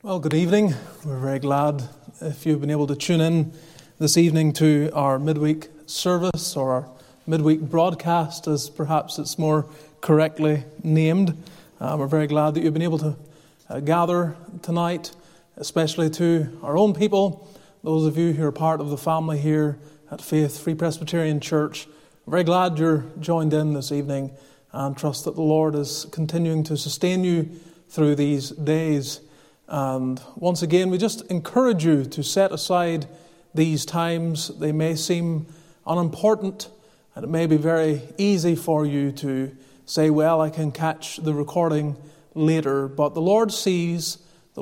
Well, good evening. We're very glad if you've been able to tune in this evening to our midweek service, or our midweek broadcast, as perhaps it's more correctly named. We're very glad that you've been able to gather tonight, especially to our own people, those of you who are part of the family here at Faith Free Presbyterian Church. I'm very glad you're joined in this evening, and trust that the Lord is continuing to sustain you through these days. And once again, we just encourage you to set aside these times. They may seem unimportant, and it may be very easy for you to say, well, I can catch the recording later. But the Lord sees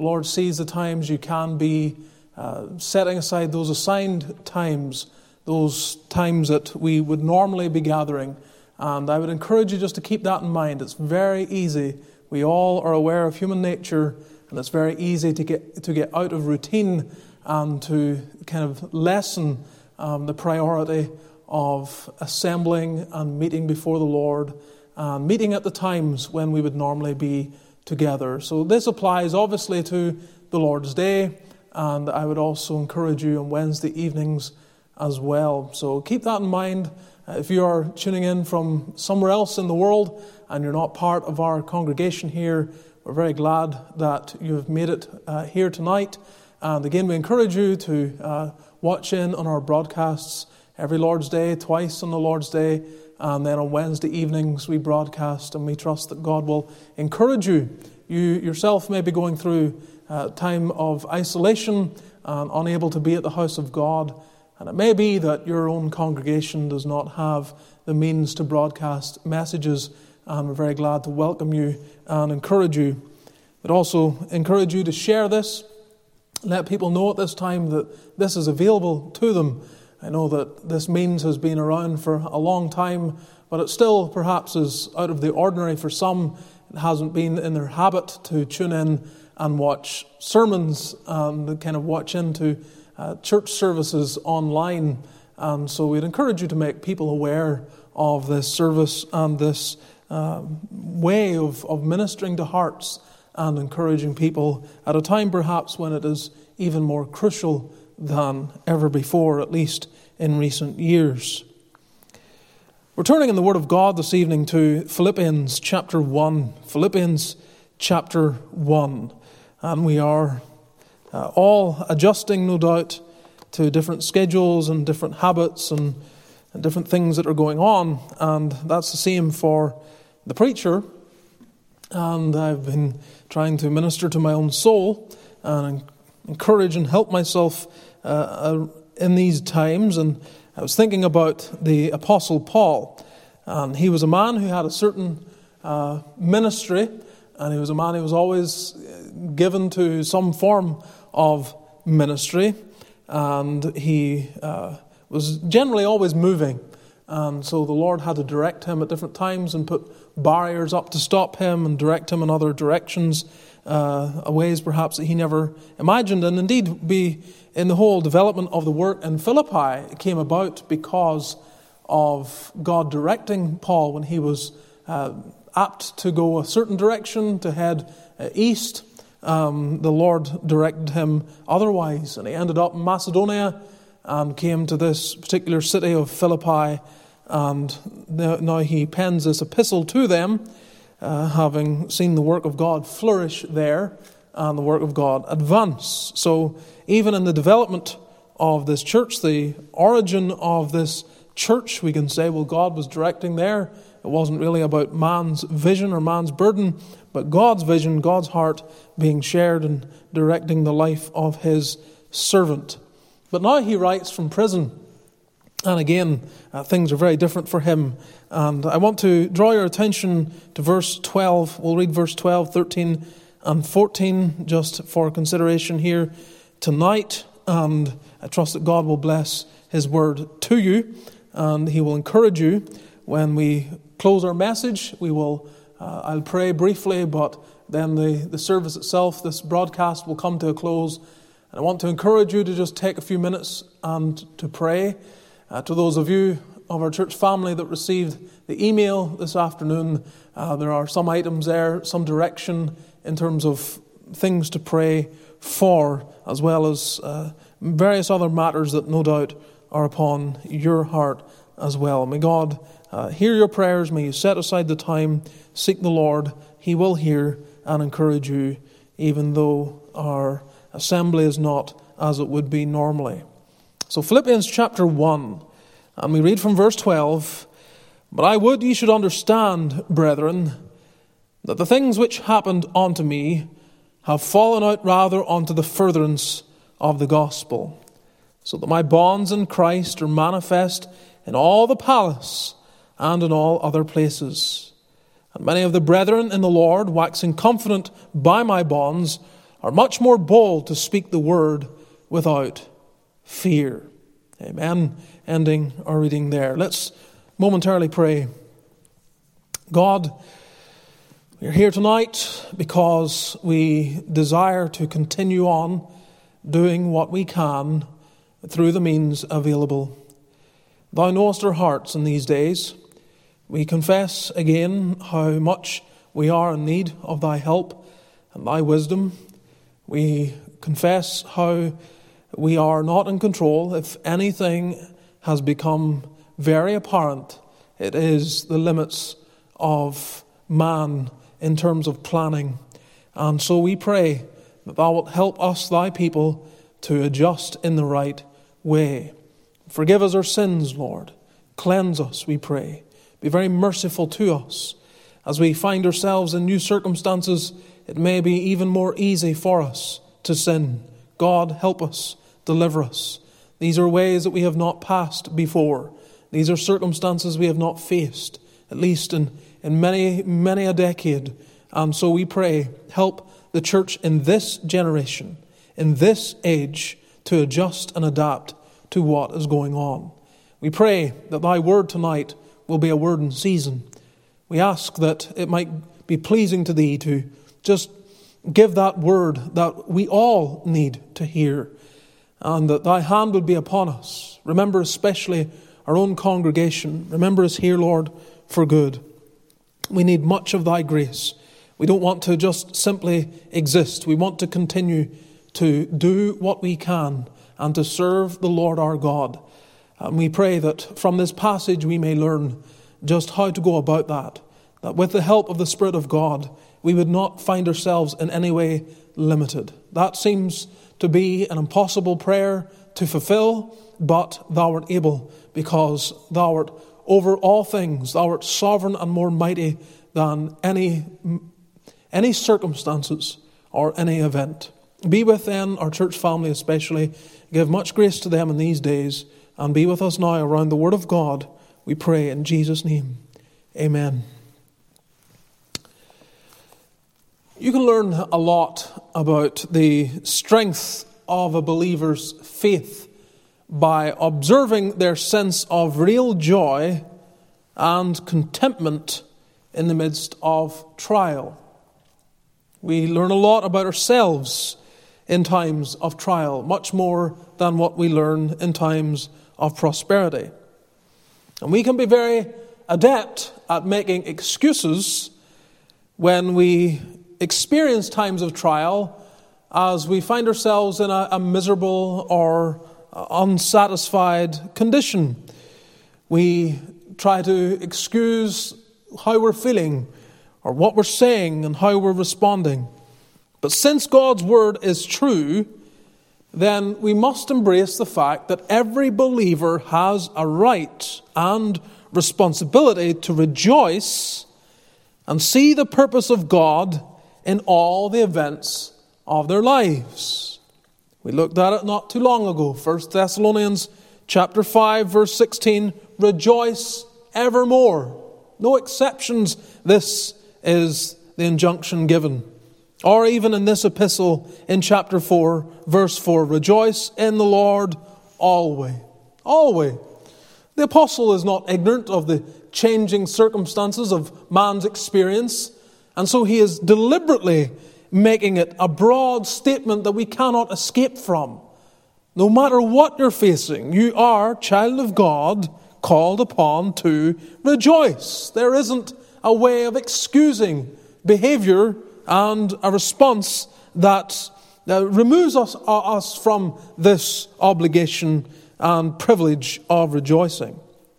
the times you can be setting aside those assigned times, those times that we would normally be gathering. And I would encourage you just to keep that in mind. It's very easy. We all are aware of human nature, and it's very easy to get out of routine and to kind of lessen the priority of assembling and meeting before the Lord, and meeting at the times when we would normally be together. So this applies obviously to the Lord's Day, and I would also encourage you on Wednesday evenings as well. So keep that in mind. If you are tuning in from somewhere else in the world and you're not part of our congregation here, we're very glad that you've made it here tonight. And again, we encourage you to watch in on our broadcasts every Lord's Day, twice on the Lord's Day, and then on Wednesday evenings we broadcast, and we trust that God will encourage you. You yourself may be going through a time of isolation and unable to be at the house of God, and it may be that your own congregation does not have the means to broadcast messages, and we're very glad to welcome you and encourage you. But also encourage you to share this. Let people know at this time that this is available to them. I know that this means has been around for a long time, but it still perhaps is out of the ordinary for some. It hasn't been in their habit to tune in and watch sermons and kind of watch into church services online. And so we'd encourage you to make people aware of this service and this way of ministering to hearts and encouraging people at a time perhaps when it is even more crucial than ever before, at least in recent years. We're turning in the Word of God this evening to Philippians chapter 1. Philippians chapter 1. And we are all adjusting, no doubt, to different schedules and different habits and different things that are going on. And that's the same for the preacher. And I've been trying to minister to my own soul and encourage and help myself in these times. And I was thinking about the Apostle Paul. And he was a man who had a certain ministry, and he was a man who was always given to some form of ministry. And he was generally always moving. And so the Lord had to direct him at different times and put barriers up to stop him and direct him in other directions, ways perhaps that he never imagined. And indeed, in the whole development of the work in Philippi, it came about because of God directing Paul when he was apt to go a certain direction, to head east. The Lord directed him otherwise, and he ended up in Macedonia and came to this particular city of Philippi, and now he pens this epistle to them, having seen the work of God flourish there and the work of God advance. So even in the development of this church, the origin of this church, we can say, well, God was directing there. It wasn't really about man's vision or man's burden, but God's vision, God's heart being shared and directing the life of his servant. But now he writes from prison. And again, things are very different for him. And I want to draw your attention to verse 12. We'll read verse 12, 13, and 14 just for consideration here tonight. And I trust that God will bless his word to you, and he will encourage you. When we close our message, I'll pray briefly, but then the service itself, this broadcast, will come to a close. And I want to encourage you to just take a few minutes and to pray. To those of you of our church family that received the email this afternoon, there are some items there, some direction in terms of things to pray for, as well as various other matters that no doubt are upon your heart as well. May God hear your prayers. May you set aside the time, seek the Lord. He will hear and encourage you, even though our assembly is not as it would be normally. So Philippians chapter 1, and we read from verse 12, "But I would ye should understand, brethren, that the things which happened unto me have fallen out rather unto the furtherance of the gospel, so that my bonds in Christ are manifest in all the palace and in all other places. And many of the brethren in the Lord, waxing confident by my bonds, are much more bold to speak the word without fear." Amen. Ending our reading there. Let's momentarily pray. God, we're here tonight because we desire to continue on doing what we can through the means available. Thou knowest our hearts in these days. We confess again how much we are in need of thy help and thy wisdom. We confess how we are not in control. If anything has become very apparent, it is the limits of man in terms of planning. And so we pray that thou wilt help us, thy people, to adjust in the right way. Forgive us our sins, Lord. Cleanse us, we pray. Be very merciful to us. As we find ourselves in new circumstances, it may be even more easy for us to sin. God, help us. Deliver us. These are ways that we have not passed before. These are circumstances we have not faced, at least in many a decade. And so we pray, help the church in this generation, in this age, to adjust and adapt to what is going on. We pray that thy word tonight will be a word in season. We ask that it might be pleasing to thee to just give that word that we all need to hear, and that thy hand would be upon us. Remember especially our own congregation. Remember us here, Lord, for good. We need much of thy grace. We don't want to just simply exist. We want to continue to do what we can and to serve the Lord our God. And we pray that from this passage we may learn just how to go about that. That with the help of the Spirit of God, we would not find ourselves in any way limited. That seems to be an impossible prayer to fulfill, but thou art able, because thou art over all things. Thou art sovereign and more mighty than any circumstances or any event. Be with then our church family especially. Give much grace to them in these days, and be with us now around the Word of God, we pray in Jesus' name. Amen. You can learn a lot about the strength of a believer's faith by observing their sense of real joy and contentment in the midst of trial. We learn a lot about ourselves in times of trial, much more than what we learn in times of prosperity. And we can be very adept at making excuses when we experience times of trial, as we find ourselves in a miserable or unsatisfied condition. We try to excuse how we're feeling or what we're saying and how we're responding. But since God's word is true, then we must embrace the fact that every believer has a right and responsibility to rejoice and see the purpose of God in all the events of their lives. We looked at it not too long ago. 1 Thessalonians chapter 5, verse 16, rejoice evermore. No exceptions. This is the injunction given. Or even in this epistle in chapter 4, verse 4, rejoice in the Lord always. Always. The apostle is not ignorant of the changing circumstances of man's experience, and so he is deliberately making it a broad statement that we cannot escape from. No matter what you're facing, you are, child of God, called upon to rejoice. There isn't a way of excusing behavior and a response that removes us from this obligation and privilege of rejoicing.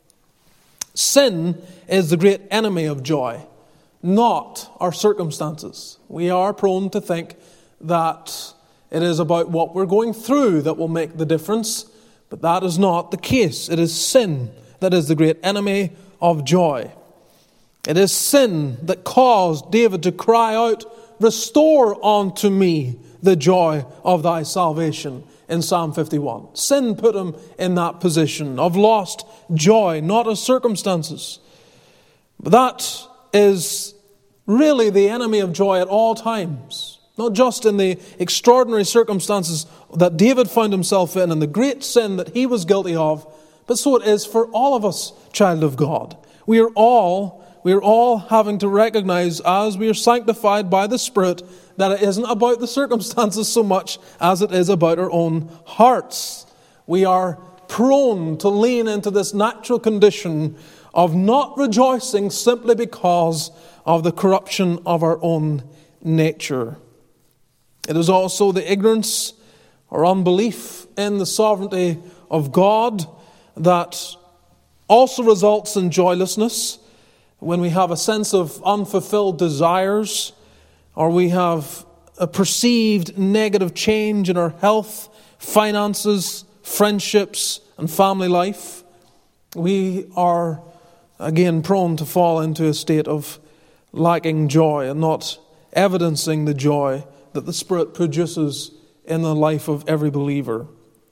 Sin is the great enemy of joy, not our circumstances. We are prone to think that it is about what we're going through that will make the difference, but that is not the case. It is sin that is the great enemy of joy. It is sin that caused David to cry out, "Restore unto me the joy of thy salvation," in Psalm 51. Sin put him in that position of lost joy, not his circumstances. But that is really the enemy of joy at all times, not just in the extraordinary circumstances that David found himself in and the great sin that he was guilty of, but so it is for all of us, child of God. We are all having to recognize, as we are sanctified by the Spirit, that it isn't about the circumstances so much as it is about our own hearts. We are prone to lean into this natural condition of not rejoicing simply because of the corruption of our own nature. It is also the ignorance or unbelief in the sovereignty of God that also results in joylessness. When we have a sense of unfulfilled desires, or we have a perceived negative change in our health, finances, friendships, and family life, we are again prone to fall into a state of lacking joy and not evidencing the joy that the Spirit produces in the life of every believer.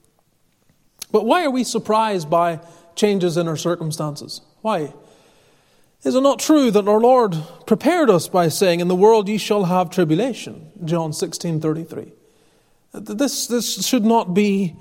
But why are we surprised by changes in our circumstances? Why? Is it not true that our Lord prepared us by saying, "In the world ye shall have tribulation," John 16:33. This should not be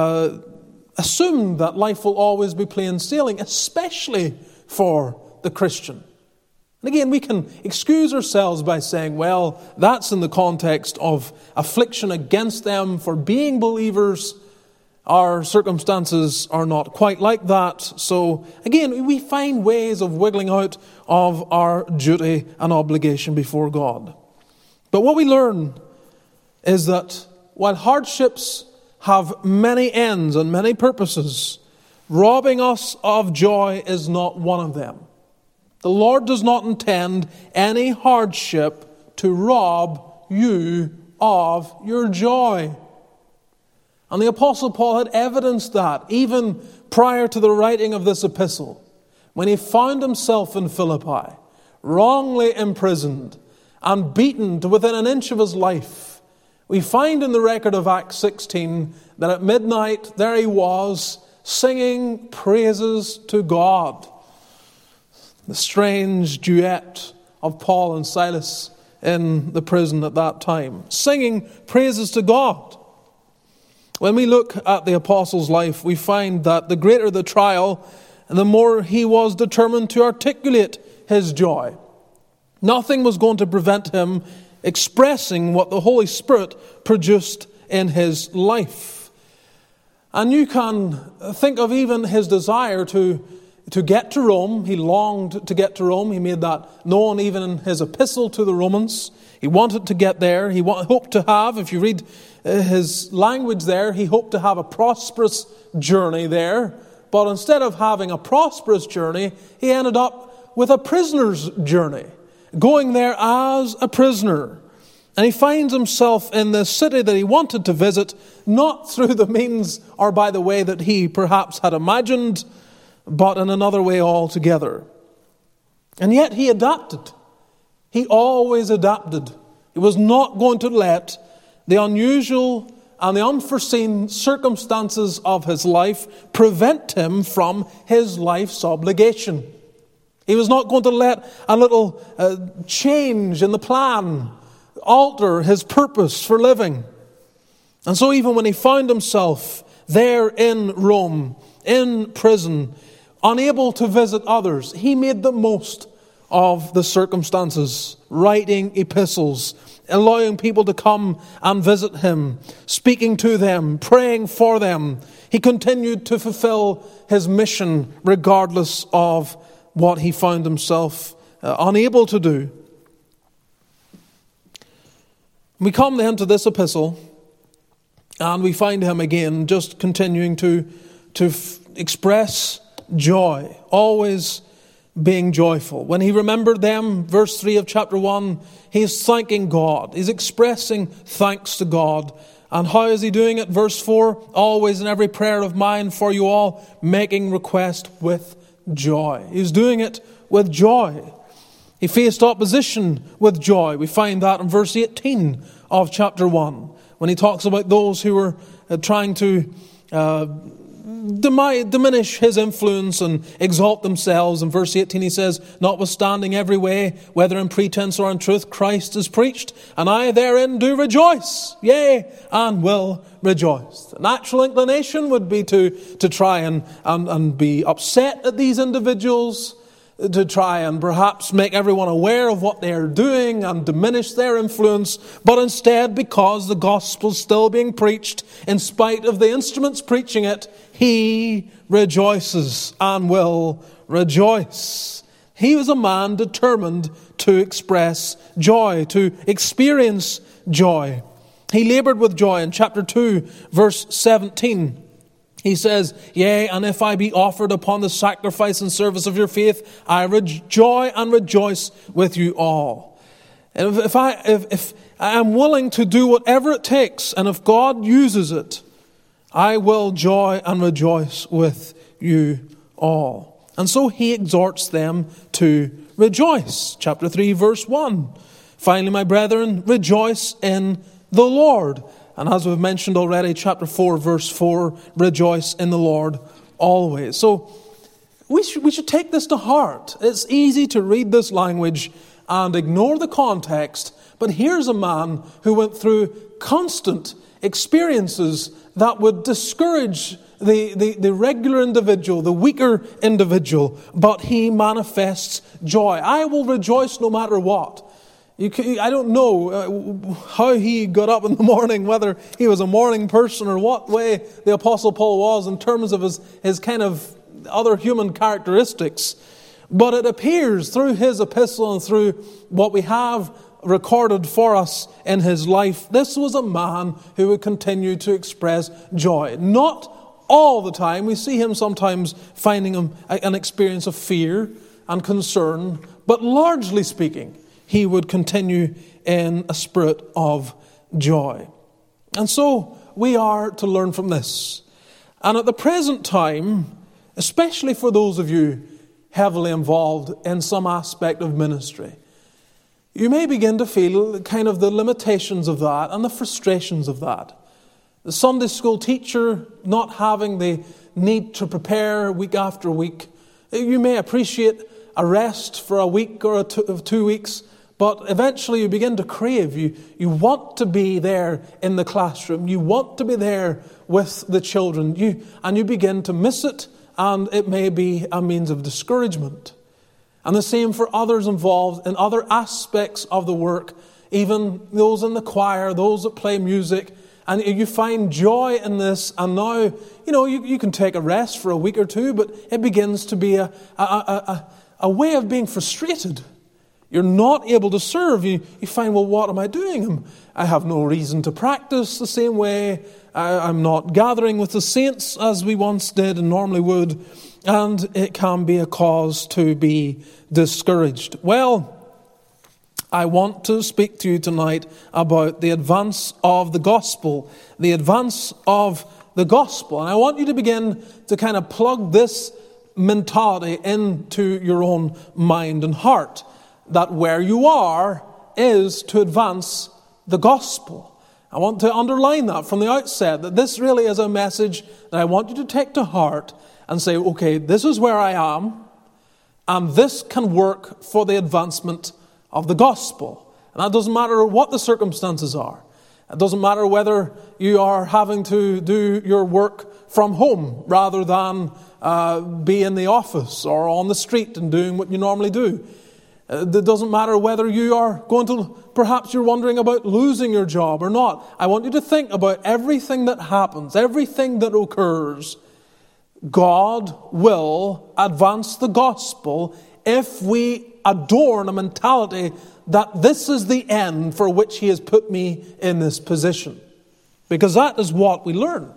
assumed that life will always be plain sailing, especially for the Christian. And again, we can excuse ourselves by saying, well, that's in the context of affliction against them for being believers. Our circumstances are not quite like that. So again, we find ways of wiggling out of our duty and obligation before God. But what we learn is that while hardships have many ends and many purposes, robbing us of joy is not one of them. The Lord does not intend any hardship to rob you of your joy. And the Apostle Paul had evidenced that even prior to the writing of this epistle, when he found himself in Philippi, wrongly imprisoned and beaten to within an inch of his life. We find in the record of Acts 16 that at midnight there he was singing praises to God. The strange duet of Paul and Silas in the prison at that time, singing praises to God. When we look at the apostle's life, we find that the greater the trial, the more he was determined to articulate his joy. Nothing was going to prevent him expressing what the Holy Spirit produced in his life. And you can think of even his desire to get to Rome. He longed to get to Rome. He made that known even in his epistle to the Romans. He wanted to get there. He hoped to have, if you read his language there, he hoped to have a prosperous journey there. But instead of having a prosperous journey, he ended up with a prisoner's journey, going there as a prisoner. And he finds himself in the city that he wanted to visit, not through the means or by the way that he perhaps had imagined, but in another way altogether. And yet he adapted. He always adapted. He was not going to let the unusual and the unforeseen circumstances of his life prevent him from his life's obligation. He was not going to let a little change in the plan alter his purpose for living. And so even when he found himself there in Rome, in prison, unable to visit others, he made the most of the circumstances, writing epistles, allowing people to come and visit him, speaking to them, praying for them. He continued to fulfill his mission regardless of what he found himself unable to do. We come then to this epistle, And we find him again just continuing to express joy, always being joyful. When he remembered them, verse 3 of chapter 1, he is thanking God. He's expressing thanks to God. And how is he doing it? Verse 4, always in every prayer of mine for you all, making request with joy. He's doing it with joy. He faced opposition with joy. We find that in verse 18 of chapter 1, when he talks about those who were trying to diminish his influence and exalt themselves. In verse 18 he says, notwithstanding every way, whether in pretense or in truth, Christ is preached, and I therein do rejoice, yea, and will rejoice. The natural inclination would be to try and be upset at these individuals, to try and perhaps make everyone aware of what they are doing and diminish their influence, but instead, because the gospel is still being preached, in spite of the instruments preaching it, he rejoices and will rejoice. He was a man determined to express joy, to experience joy. He labored with joy. In chapter 2, verse 17, he says, yea, and if I be offered upon the sacrifice and service of your faith, I joy and rejoice with you all. And if I am willing to do whatever it takes, and if God uses it, I will joy and rejoice with you all. And so he exhorts them to rejoice. Chapter 3, verse 1. Finally, my brethren, rejoice in the Lord. And as we've mentioned already, chapter 4, verse 4, rejoice in the Lord always. So we should take this to heart. It's easy to read this language and ignore the context, but here's a man who went through constant experiences that would discourage the regular individual, the weaker individual, but he manifests joy. I will rejoice no matter what. I don't know how he got up in the morning, whether he was a morning person or what way the Apostle Paul was in terms of his kind of other human characteristics. But it appears through his epistle and through what we have recorded for us in his life, this was a man who would continue to express joy. Not all the time. We see him sometimes finding an experience of fear and concern, but largely speaking, he would continue in a spirit of joy. And so we are to learn from this. And at the present time, especially for those of you heavily involved in some aspect of ministry, you may begin to feel kind of the limitations of that and the frustrations of that. The Sunday school teacher not having the need to prepare week after week. You may appreciate a rest for a week or 2 weeks, but eventually you begin to crave. You want to be there in the classroom. You want to be there with the children. And you begin to miss it, and it may be a means of discouragement. And the same for others involved in other aspects of the work, even those in the choir, those that play music. And you find joy in this, and now, you can take a rest for a week or two, but it begins to be a way of being frustrated. You're not able to serve. You find, well, what am I doing? I have no reason to practice the same way. I'm not gathering with the saints as we once did and normally would. And it can be a cause to be discouraged. Well, I want to speak to you tonight about the advance of the gospel. The advance of the gospel. And I want you to begin to kind of plug this mentality into your own mind and heart. That where you are is to advance the gospel. I want to underline that from the outset, that this really is a message that I want you to take to heart and say, okay, this is where I am, and this can work for the advancement of the gospel. And that doesn't matter what the circumstances are. It doesn't matter whether you are having to do your work from home rather than be in the office or on the street and doing what you normally do. It doesn't matter whether you are perhaps you're wondering about losing your job or not. I want you to think about everything that happens, everything that occurs. God will advance the gospel if we adorn a mentality that this is the end for which He has put me in this position. because that is what we learn.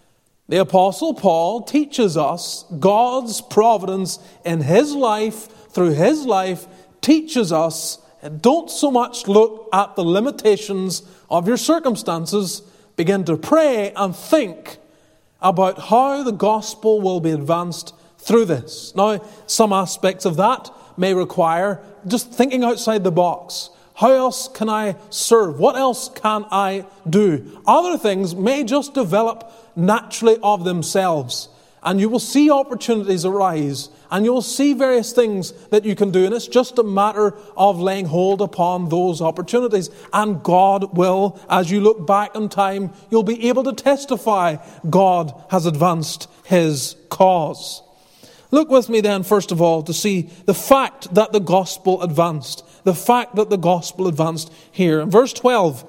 The Apostle Paul teaches us God's providence in his life, through his life, teaches us, and don't so much look at the limitations of your circumstances. Begin to pray and think about how the gospel will be advanced through this. Now, some aspects of that may require just thinking outside the box. How else can I serve? What else can I do? Other things may just develop naturally of themselves. And you will see opportunities arise. And you will see various things that you can do. And it's just a matter of laying hold upon those opportunities. And God will, as you look back in time, you'll be able to testify God has advanced his cause. Look with me then, first of all, to see the fact that the gospel advanced. The fact that the gospel advanced here. In verse 12,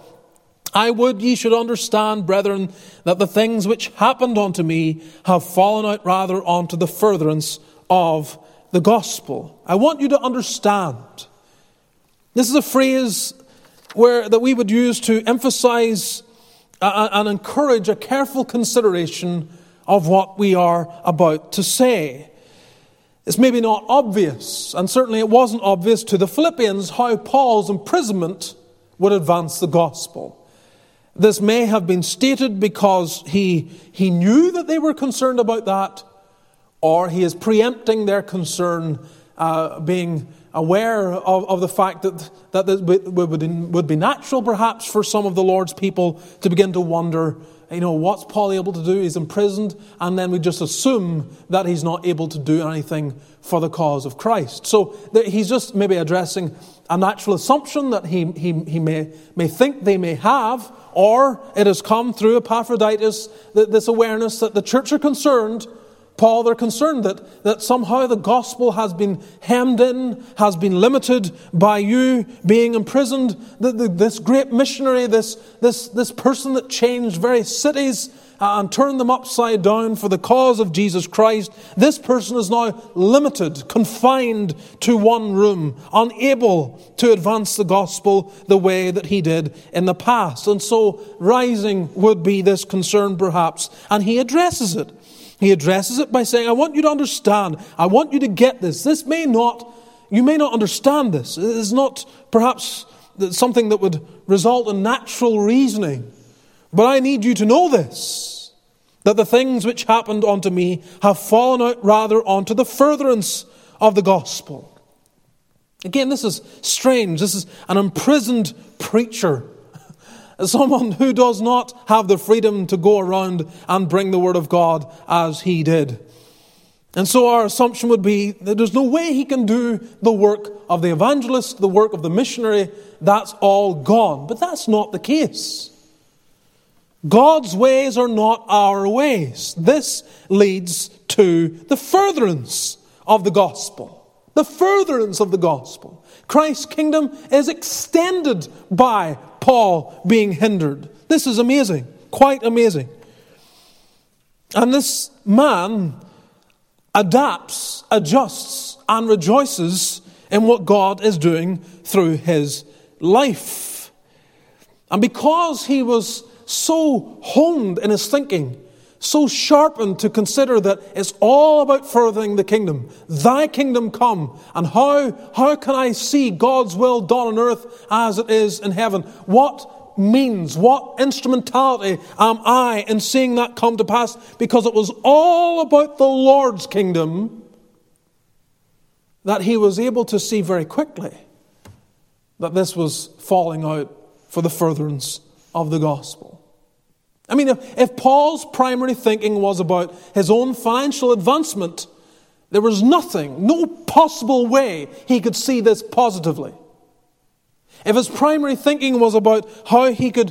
I would ye should understand, brethren, that the things which happened unto me have fallen out rather unto the furtherance of the gospel. I want you to understand. This is a phrase that we would use to emphasize and encourage a careful consideration of what we are about to say. It's maybe not obvious, and certainly it wasn't obvious to the Philippians, how Paul's imprisonment would advance the gospel. This may have been stated because he knew that they were concerned about that, or he is preempting their concern, being aware of the fact that it would be natural perhaps for some of the Lord's people to begin to wonder, what's Paul able to do? He's imprisoned, and then we just assume that he's not able to do anything for the cause of Christ. So he's just maybe addressing a natural assumption that he may think they may have, or it has come through Epaphroditus, this awareness that the church are concerned. Paul, they're concerned that somehow the gospel has been hemmed in, has been limited by you being imprisoned. This great missionary, this person that changed various cities and turned them upside down for the cause of Jesus Christ, this person is now limited, confined to one room, unable to advance the gospel the way that he did in the past. And so rising would be this concern perhaps, and he addresses it. He addresses it by saying, I want you to understand. I want you to get this. You may not understand this. It is not perhaps something that would result in natural reasoning. But I need you to know this, that the things which happened unto me have fallen out rather unto the furtherance of the gospel. Again, this is strange. This is an imprisoned preacher. Someone who does not have the freedom to go around and bring the word of God as he did. And so our assumption would be that there's no way he can do the work of the evangelist, the work of the missionary. That's all gone. But that's not the case. God's ways are not our ways. This leads to the furtherance of the gospel. The furtherance of the gospel. Christ's kingdom is extended by Paul being hindered. This is amazing, quite amazing. And this man adapts, adjusts, and rejoices in what God is doing through his life. And because he was so honed in his thinking, so sharpened to consider that it's all about furthering the kingdom. Thy kingdom come. And how can I see God's will done on earth as it is in heaven? What means, what instrumentality am I in seeing that come to pass? Because it was all about the Lord's kingdom that he was able to see very quickly that this was falling out for the furtherance of the gospel. I mean, if Paul's primary thinking was about his own financial advancement, there was no possible way he could see this positively. If his primary thinking was about how he could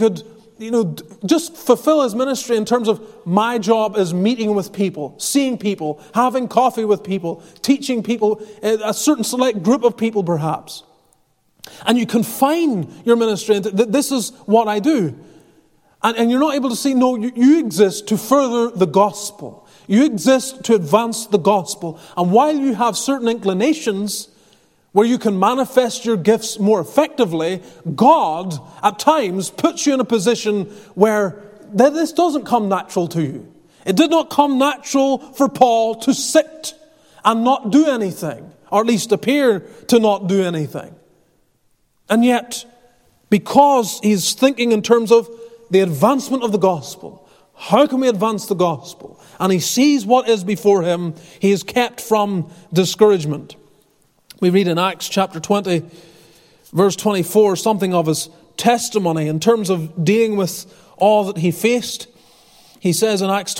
just fulfill his ministry in terms of my job is meeting with people, seeing people, having coffee with people, teaching people, a certain select group of people perhaps. And you confine your ministry into, this is what I do. And you're not able to see, no, you exist to further the gospel. You exist to advance the gospel. And while you have certain inclinations, where you can manifest your gifts more effectively, God at times puts you in a position where this doesn't come natural to you. It did not come natural for Paul to sit and not do anything, or at least appear to not do anything. And yet, because he's thinking in terms of the advancement of the gospel, how can we advance the gospel? And he sees what is before him, he is kept from discouragement. We read in Acts chapter 20, verse 24, something of his testimony in terms of dealing with all that he faced. He says in Acts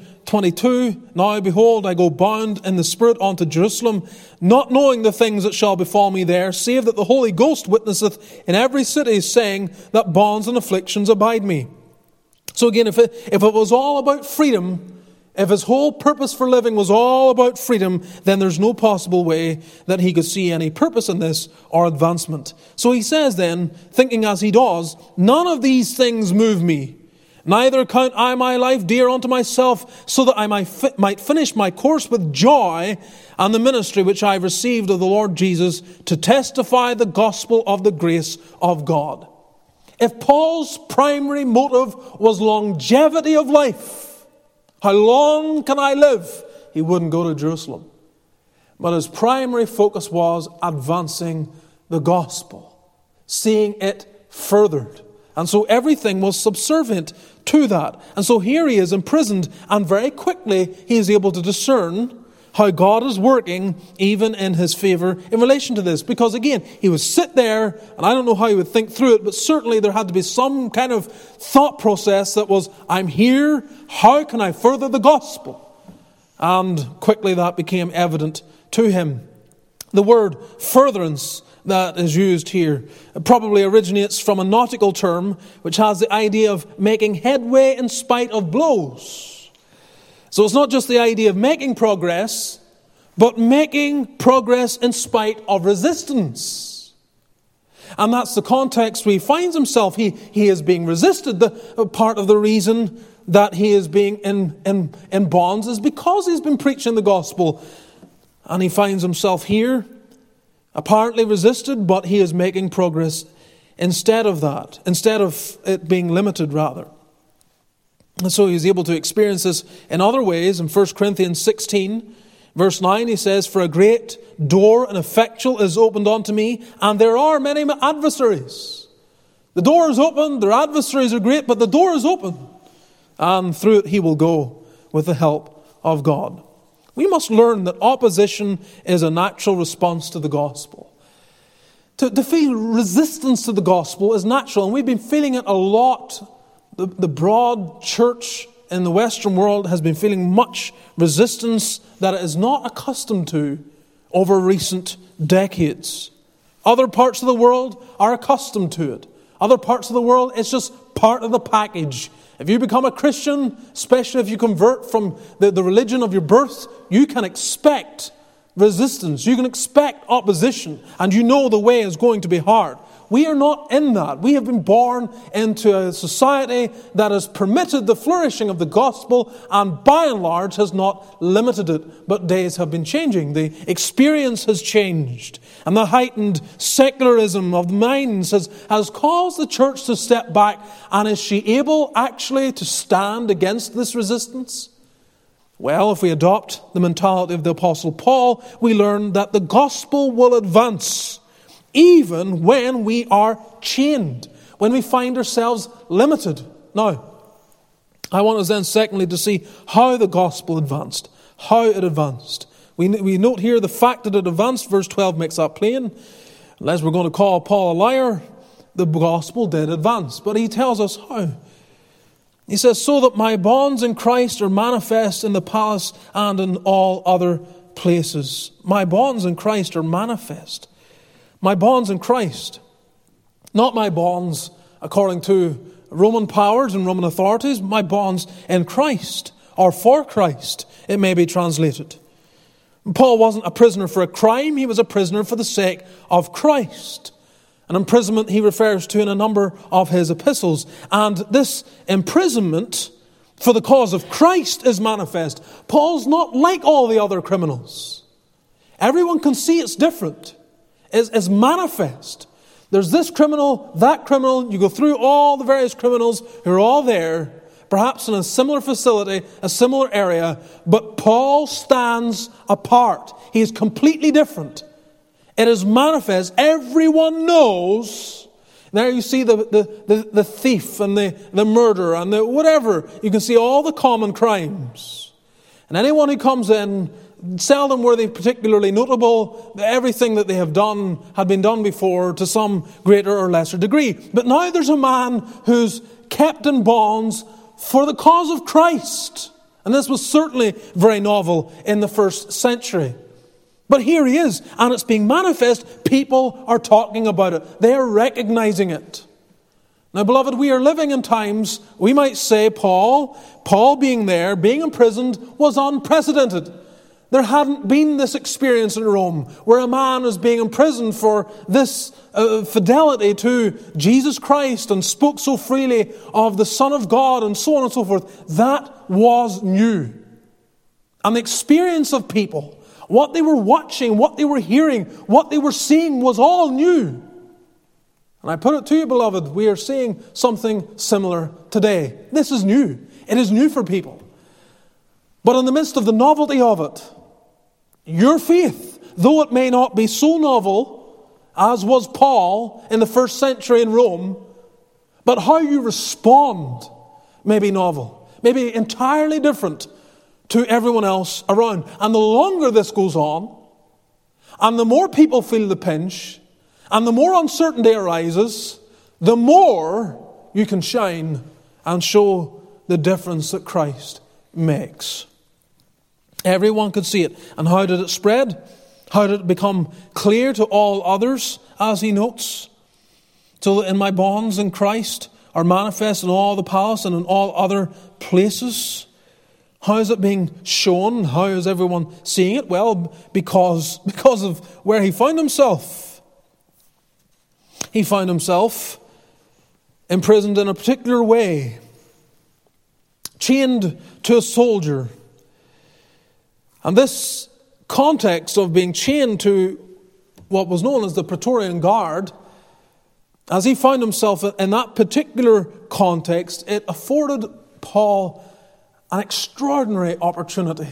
20:22, "Now behold, I go bound in the Spirit unto Jerusalem, not knowing the things that shall befall me there, save that the Holy Ghost witnesseth in every city, saying that bonds and afflictions abide me." So again, if it was all about freedom, if his whole purpose for living was all about freedom, then there's no possible way that he could see any purpose in this or advancement. So he says then, thinking as he does, "None of these things move me. Neither count I my life dear unto myself, so that I might finish my course with joy and the ministry which I have received of the Lord Jesus, to testify the gospel of the grace of God." If Paul's primary motive was longevity of life, how long can I live? He wouldn't go to Jerusalem. But his primary focus was advancing the gospel, seeing it furthered. And so everything was subservient to that. And so here he is imprisoned, and very quickly he is able to discern how God is working even in his favor in relation to this. Because again, he would sit there, and I don't know how he would think through it, but certainly there had to be some kind of thought process that was, I'm here, how can I further the gospel? And quickly that became evident to him. The word furtherance that is used here probably originates from a nautical term which has the idea of making headway in spite of blows. So it's not just the idea of making progress, but making progress in spite of resistance. And that's the context where he finds himself. He is being resisted. Part of the reason that he is being in bonds is because he's been preaching the gospel. And he finds himself here, apparently resisted, but he is making progress instead of that, instead of it being limited rather. And so he's able to experience this in other ways. In 1 Corinthians 16, verse 9, he says, "For a great door and effectual is opened unto me, and there are many adversaries." The door is open, their adversaries are great, but the door is open. And through it he will go with the help of God. We must learn that opposition is a natural response to the gospel. To feel resistance to the gospel is natural, and we've been feeling it a lot. The broad church in the Western world has been feeling much resistance that it is not accustomed to over recent decades. Other parts of the world are accustomed to it. Other parts of the world, it's just part of the package. If you become a Christian, especially if you convert from the religion of your birth, you can expect resistance. You can expect opposition. And you know the way is going to be hard. We are not in that. We have been born into a society that has permitted the flourishing of the gospel and by and large has not limited it. But days have been changing. The experience has changed. And the heightened secularism of the minds has caused the church to step back. And is she able actually to stand against this resistance? Well, if we adopt the mentality of the Apostle Paul, we learn that the gospel will advance even when we are chained, when we find ourselves limited. Now, I want us then secondly to see how the gospel advanced, how it advanced. We note here the fact that it advanced. Verse 12 makes that plain. Unless we're going to call Paul a liar, the gospel did advance. But he tells us how. He says, "So that my bonds in Christ are manifest in the palace and in all other places." My bonds in Christ are manifest. My bonds in Christ. Not my bonds according to Roman powers and Roman authorities. My bonds in Christ, or for Christ, it may be translated. Paul wasn't a prisoner for a crime. He was a prisoner for the sake of Christ. An imprisonment he refers to in a number of his epistles. And this imprisonment for the cause of Christ is manifest. Paul's not like all the other criminals. Everyone can see it's different. is manifest. There's this criminal, that criminal. You go through all the various criminals who are all there, perhaps in a similar facility, a similar area, but Paul stands apart. He is completely different. It is manifest. Everyone knows. There you see the thief and the murderer and the whatever. You can see all the common crimes. And anyone who comes in, seldom were they particularly notable. Everything that they have done had been done before to some greater or lesser degree. But now there's a man who's kept in bonds for the cause of Christ. And this was certainly very novel in the first century. But here he is, and it's being manifest. People are talking about it. They are recognizing it. Now, beloved, we are living in times, we might say Paul being there, being imprisoned, was unprecedented. There hadn't been this experience in Rome where a man was being imprisoned for this fidelity to Jesus Christ and spoke so freely of the Son of God and so on and so forth. That was new. And the experience of people, what they were watching, what they were hearing, what they were seeing was all new. And I put it to you, beloved, we are seeing something similar today. This is new. It is new for people. But in the midst of the novelty of it, your faith, though it may not be so novel as was Paul in the first century in Rome, but how you respond may be novel, may be entirely different to everyone else around. And the longer this goes on, and the more people feel the pinch, and the more uncertainty arises, the more you can shine and show the difference that Christ makes. Everyone could see it. And how did it spread? How did it become clear to all others, as he notes? So that in my bonds in Christ are manifest in all the palace and in all other places. How is it being shown? How is everyone seeing it? Well, because of where he found himself. He found himself imprisoned in a particular way, chained to a soldier. And this context of being chained to what was known as the Praetorian Guard, as he found himself in that particular context, it afforded Paul an extraordinary opportunity.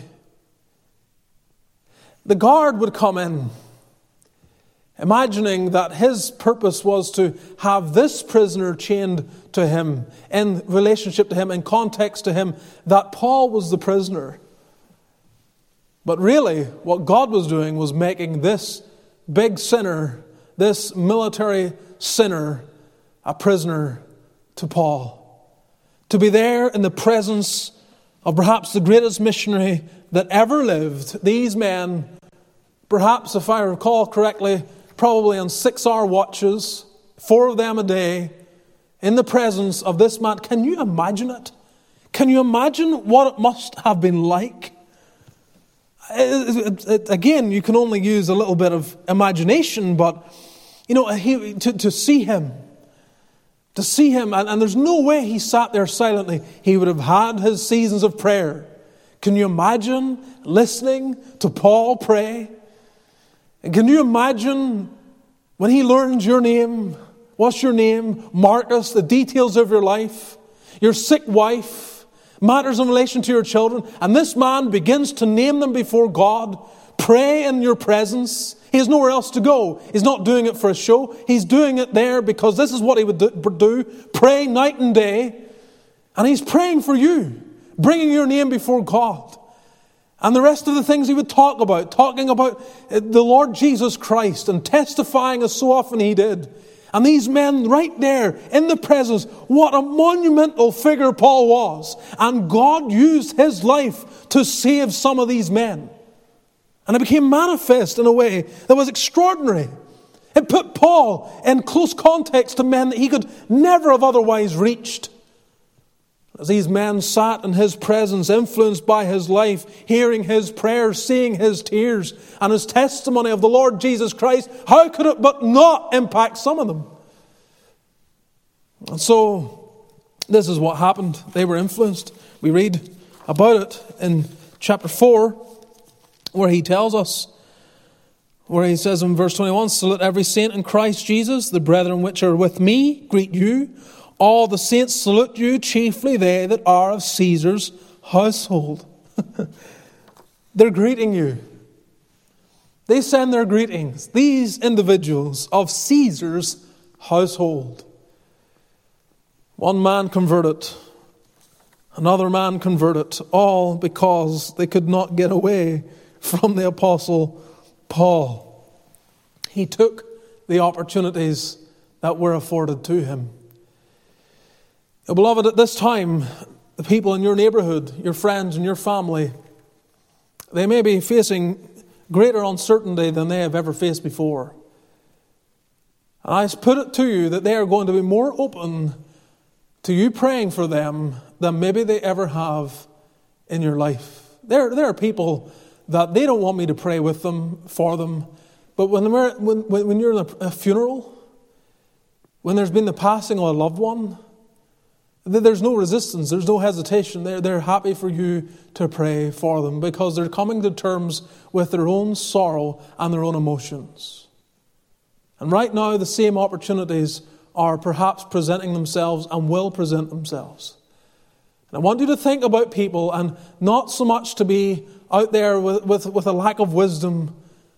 The guard would come in, imagining that his purpose was to have this prisoner chained to him, in relationship to him, in context to him, that Paul was the prisoner. But really, what God was doing was making this big sinner, this military sinner, a prisoner to Paul. To be there in the presence of perhaps the greatest missionary that ever lived. These men, perhaps if I recall correctly, probably on 6-hour watches, 4 of them a day, in the presence of this man. Can you imagine it? Can you imagine what it must have been like? Again, you can only use a little bit of imagination, but to see him, and there's no way he sat there silently. He would have had his seasons of prayer. Can you imagine listening to Paul pray? And can you imagine when he learns your name? What's your name? Marcus, the details of your life, your sick wife, matters in relation to your children, and this man begins to name them before God, pray in your presence. He has nowhere else to go. He's not doing it for a show. He's doing it there because this is what he would do. Pray night and day. And he's praying for you, bringing your name before God. And the rest of the things he would talking about the Lord Jesus Christ and testifying as so often he did. And these men right there in the presence, what a monumental figure Paul was. And God used his life to save some of these men. And it became manifest in a way that was extraordinary. It put Paul in close context to men that he could never have otherwise reached. As these men sat in his presence, influenced by his life, hearing his prayers, seeing his tears, and his testimony of the Lord Jesus Christ, how could it but not impact some of them? And so, this is what happened. They were influenced. We read about it in chapter 4, where he tells us, where he says in verse 21, "Salute every saint in Christ Jesus. The brethren which are with me greet you. All the saints salute you, chiefly they that are of Caesar's household." They're greeting you. They send their greetings. These individuals of Caesar's household. One man converted. Another man converted. All because they could not get away from the Apostle Paul. He took the opportunities that were afforded to him. Beloved, at this time, the people in your neighborhood, your friends and your family, they may be facing greater uncertainty than they have ever faced before. And I put it to you that they are going to be more open to you praying for them than maybe they ever have in your life. There are people that they don't want me to pray with them, for them. But when you're in a funeral, when there's been the passing of a loved one, there's no resistance, there's no hesitation. They're happy for you to pray for them because they're coming to terms with their own sorrow and their own emotions. And right now, the same opportunities are perhaps presenting themselves and will present themselves. And I want you to think about people, and not so much to be out there with a lack of wisdom,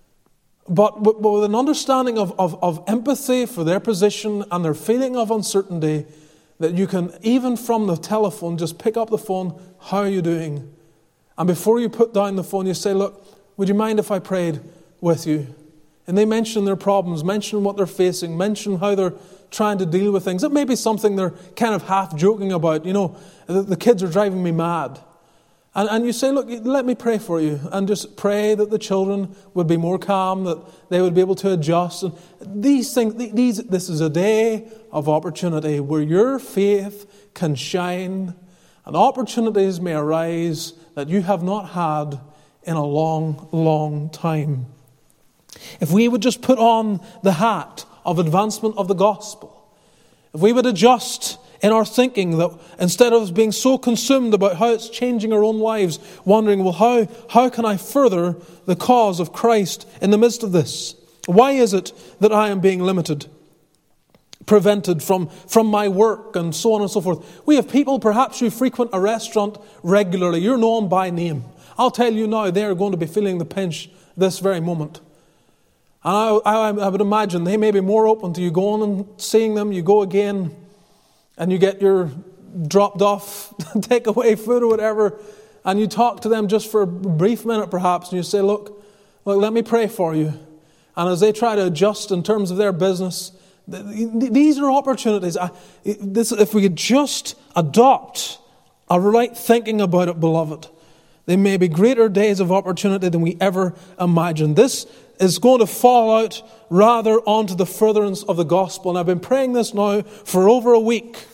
but with an understanding of empathy for their position and their feeling of uncertainty, that you can, even from the telephone, just pick up the phone. "How are you doing?" And before you put down the phone, you say, "Look, would you mind if I prayed with you?" And they mention their problems, mention what they're facing, mention how they're trying to deal with things. It may be something they're kind of half joking about. You know, the kids are driving me mad. And you say, "Look, let me pray for you." And just pray that the children would be more calm, that they would be able to adjust. And these things, this is a day of opportunity where your faith can shine, and opportunities may arise that you have not had in a long, long time. If we would just put on the hat of advancement of the gospel, if we would adjust in our thinking, that instead of being so consumed about how it's changing our own lives, wondering, well, how can I further the cause of Christ in the midst of this? Why is it that I am being limited, prevented from my work, and so on and so forth? We have people, perhaps you frequent a restaurant regularly, you're known by name. I'll tell you now, they are going to be feeling the pinch this very moment. And I would imagine they may be more open to you going and seeing them. You go again, and you get your dropped off takeaway food or whatever, and you talk to them just for a brief minute perhaps, and you say, look, let me pray for you. And as they try to adjust in terms of their business, these are opportunities. If we could just adopt a right thinking about it, beloved, there may be greater days of opportunity than we ever imagined. This is going to fall out rather onto the furtherance of the gospel. And I've been praying this now for over a week,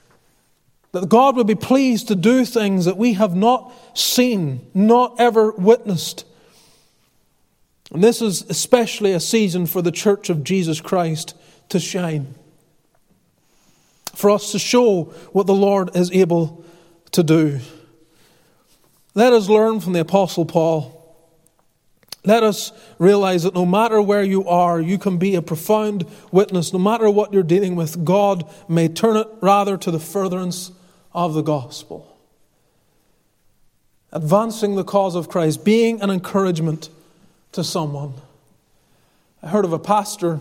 that God would be pleased to do things that we have not seen, not ever witnessed. And this is especially a season for the Church of Jesus Christ to shine, for us to show what the Lord is able to do. Let us learn from the Apostle Paul. Let us realize that no matter where you are, you can be a profound witness. No matter what you're dealing with, God may turn it rather to the furtherance of the gospel. Advancing the cause of Christ, being an encouragement to someone. I heard of a pastor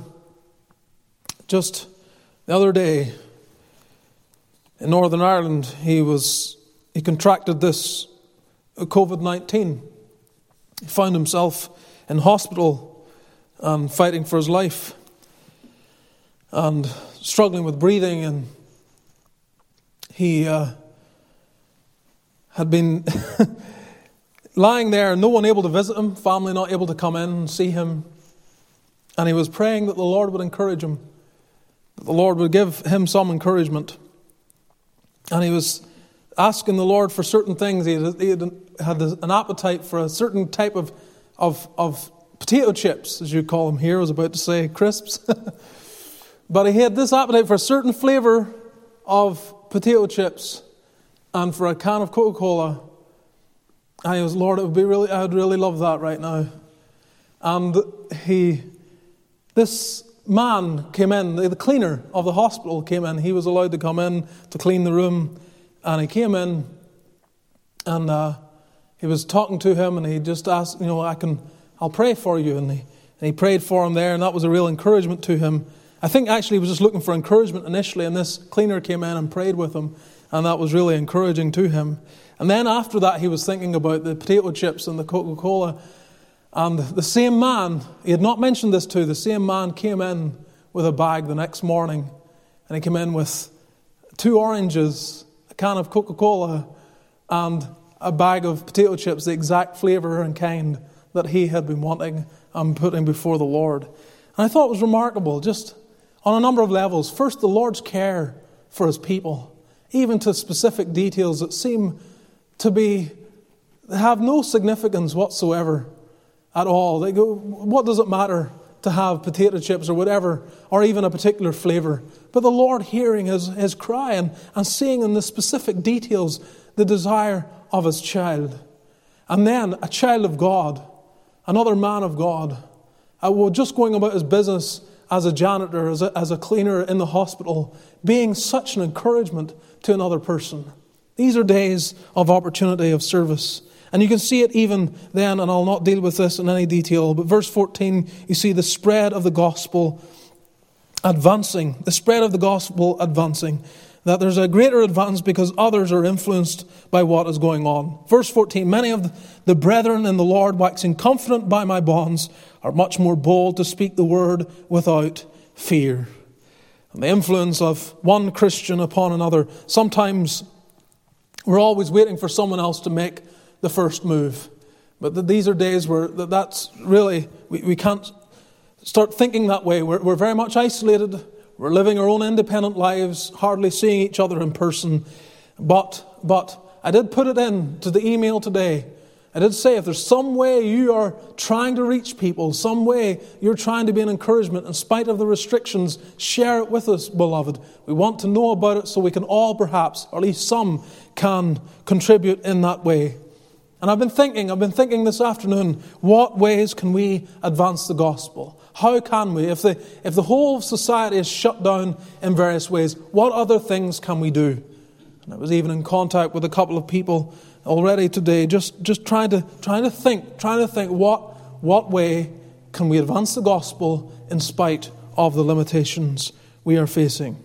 just the other day in Northern Ireland. He contracted this COVID-19. He found himself in hospital and fighting for his life and struggling with breathing, and he had been lying there and no one able to visit him, family not able to come in and see him, and he was praying that the Lord would encourage him, that the Lord would give him some encouragement, and he was asking the Lord for certain things. He had an appetite for a certain type of potato chips, as you call them here. I was about to say crisps. But he had this appetite for a certain flavor of potato chips and for a can of Coca-Cola. And he was, Lord, I'd really love that right now. And this man came in, the cleaner of the hospital came in. He was allowed to come in to clean the room. And he came in and he was talking to him, and he just asked, I'll pray for you. And he prayed for him there, and that was a real encouragement to him. I think actually he was just looking for encouragement initially, and this cleaner came in and prayed with him, and that was really encouraging to him. And then after that, he was thinking about the potato chips and the Coca-Cola. And the same man, he had not mentioned this to, the same man came in with a bag the next morning. And he came in with 2 oranges, a can of Coca-Cola, and a bag of potato chips, the exact flavour and kind that he had been wanting and putting before the Lord. And I thought it was remarkable, just on a number of levels. First, the Lord's care for his people, even to specific details that seem to have no significance whatsoever at all. They go, what does it matter to have potato chips or whatever, or even a particular flavour? But the Lord hearing his cry and seeing in the specific details the desire of his child. And then a child of God, another man of God, just going about his business as a janitor, as a cleaner in the hospital, being such an encouragement to another person. These are days of opportunity, of service. And you can see it even then, and I'll not deal with this in any detail, but verse 14, you see the spread of the gospel advancing. The spread of the gospel advancing. That there's a greater advance because others are influenced by what is going on. Verse 14, many of the brethren in the Lord, waxing confident by my bonds, are much more bold to speak the word without fear. And the influence of one Christian upon another. Sometimes we're always waiting for someone else to make the first move. But these are days where that's really, we can't start thinking that way. We're very much isolated. We're living our own independent lives, hardly seeing each other in person. But I did put it in to the email today. I did say if there's some way you are trying to reach people, some way you're trying to be an encouragement in spite of the restrictions, share it with us, beloved. We want to know about it so we can all perhaps, or at least some, can contribute in that way. And I've been thinking this afternoon, what ways can we advance the gospel? How can we? If the whole of society is shut down in various ways, what other things can we do? And I was even in contact with a couple of people already today, just trying to think what way can we advance the gospel in spite of the limitations we are facing.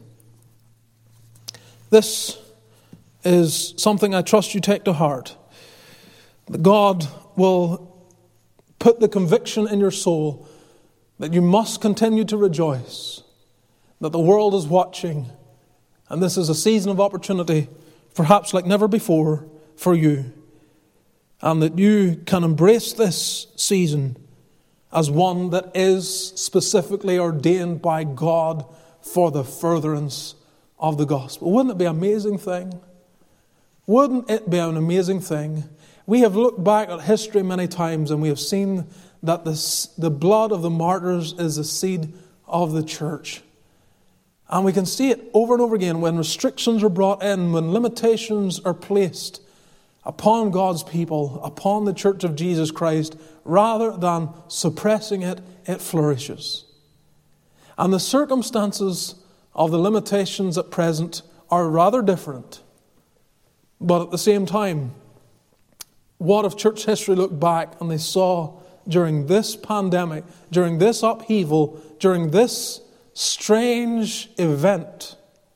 This is something I trust you take to heart. That God will put the conviction in your soul that you must continue to rejoice, that the world is watching, and this is a season of opportunity, perhaps like never before, for you, and that you can embrace this season as one that is specifically ordained by God for the furtherance of the gospel. Wouldn't it be an amazing thing? Wouldn't it be an amazing thing? We have looked back at history many times and we have seen that the blood of the martyrs is the seed of the church. And we can see it over and over again when restrictions are brought in, when limitations are placed upon God's people, upon the church of Jesus Christ, rather than suppressing it, it flourishes. And the circumstances of the limitations at present are rather different. But at the same time, what if church history looked back and they saw during this pandemic, during this upheaval, during this strange event,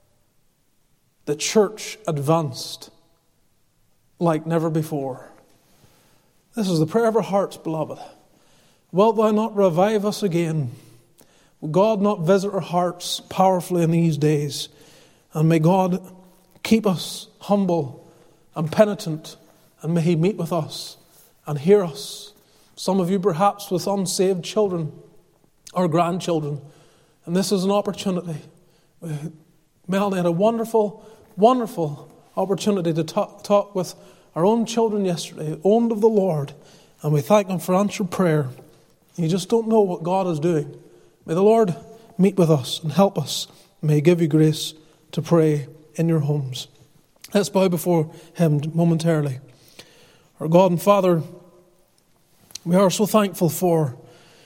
the church advanced like never before. This is the prayer of our hearts, beloved. Wilt thou not revive us again? Will God not visit our hearts powerfully in these days? And may God keep us humble and penitent, and may He meet with us and hear us. Some of you perhaps with unsaved children or grandchildren. And this is an opportunity. Melanie had a wonderful, wonderful opportunity to talk with our own children yesterday, owned of the Lord. And we thank Him for answered prayer. You just don't know what God is doing. May the Lord meet with us and help us. May He give you grace to pray in your homes. Let's bow before Him momentarily. Our God and Father, we are so thankful for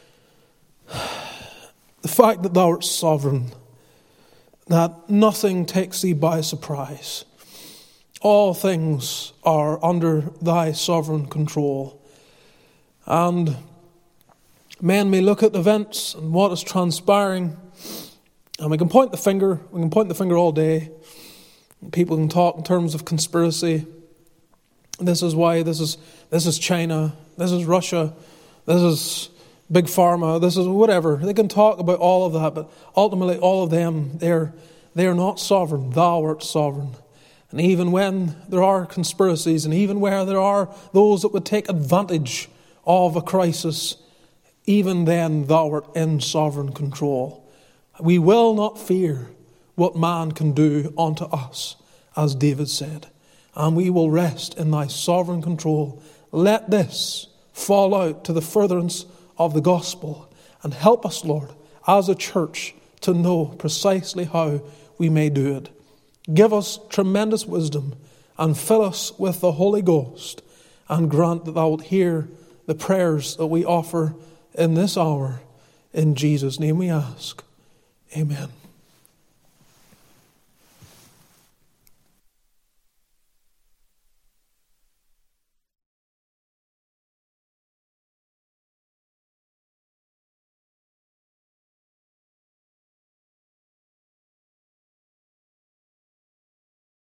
The fact that thou art sovereign, that nothing takes thee by surprise. All things are under thy sovereign control. And men may look at events and what is transpiring, and we can point the finger all day. People can talk in terms of conspiracy. This is why, this is China, this is Russia, this is Big Pharma, this is whatever. They can talk about all of that, but ultimately all of them, they are not sovereign. Thou art sovereign. And even when there are conspiracies, and even where there are those that would take advantage of a crisis, even then thou art in sovereign control. We will not fear what man can do unto us, as David said, and we will rest in thy sovereign control. Let this fall out to the furtherance of the gospel, and help us, Lord, as a church to know precisely how we may do it. Give us tremendous wisdom and fill us with the Holy Ghost, and grant that thou wilt hear the prayers that we offer in this hour. In Jesus' name we ask. Amen.